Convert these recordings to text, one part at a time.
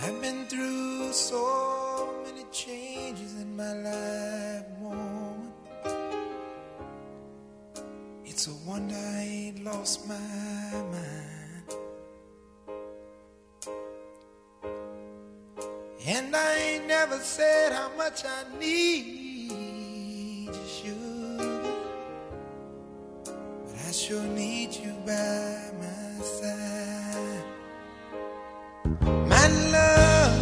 I've been through so many changes in my life, woman. It's a wonder I ain't lost my mind. And I ain't never said how much I need you, sugar, but I sure need you by my side. My love,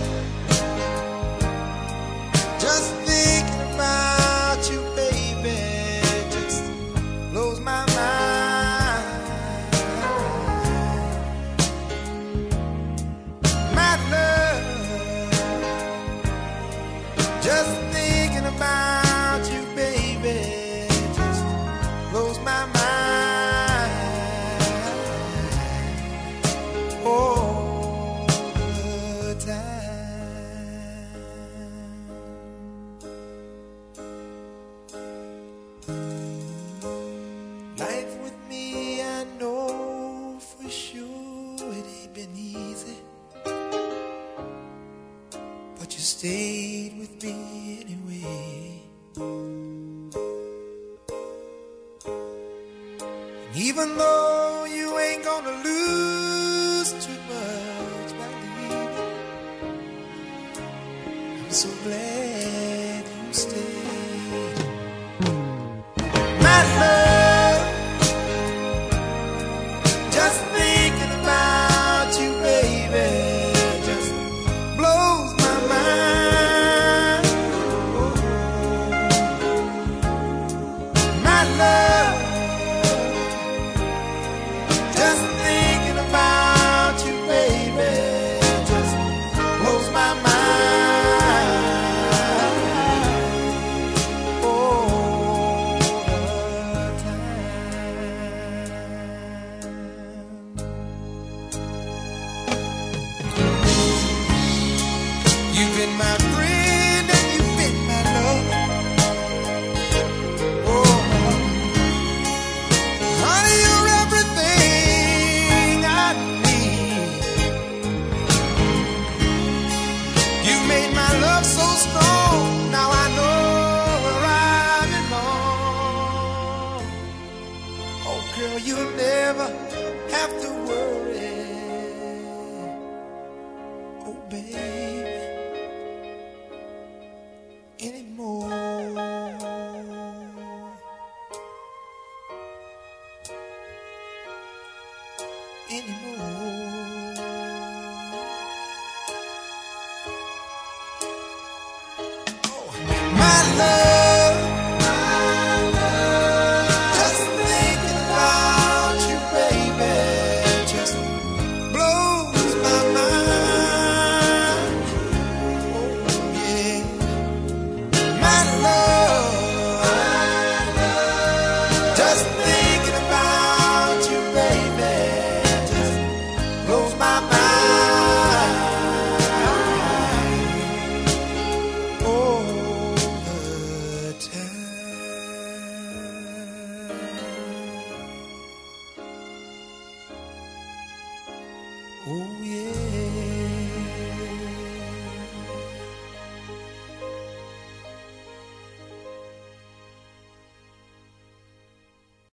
just thinking about you, baby, just blows my mind. My love, just thinking about you, baby, just blows my mind. All the time. Life with me, I know for sure it ain't been easy, but you stayed with me anyway. And even though you ain't gonna lose too much by leaving, I'm so glad you stayed. My love, just thinking about you, baby, just blows my mind. My love, just thinking about you, baby, just blows my mind. All the time. You've been my friend and you've been my love. Oh, honey, you're everything I need. You made my love so strong. Now I know where I belong. Oh, girl, you'll never have to worry. Oh, baby, anymore. My love, just thinking about you, baby, just blows my mind. Oh, yeah. My love, just thinking about you, baby, just blows my mind. All the time. Oh, yeah.